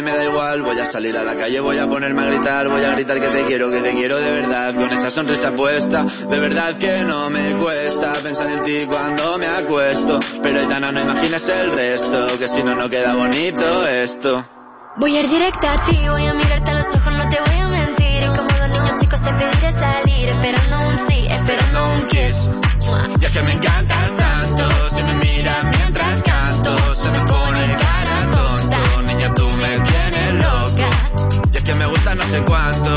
me da igual. Voy a salir a la calle, voy a ponerme a gritar. Voy a gritar que te quiero de verdad. Con esa sonrisa puesta, de verdad que no me cuesta pensar en ti cuando me acuesto. Pero Aitana, no imagines el resto, que si no, no queda bonito esto. Voy a ir directa a ti, voy a mirarte a los ojos, no te voy a mentir. Y como dos niños chicos te pediré salir, esperando un sí, esperando un kiss. Y es que me encantas tanto,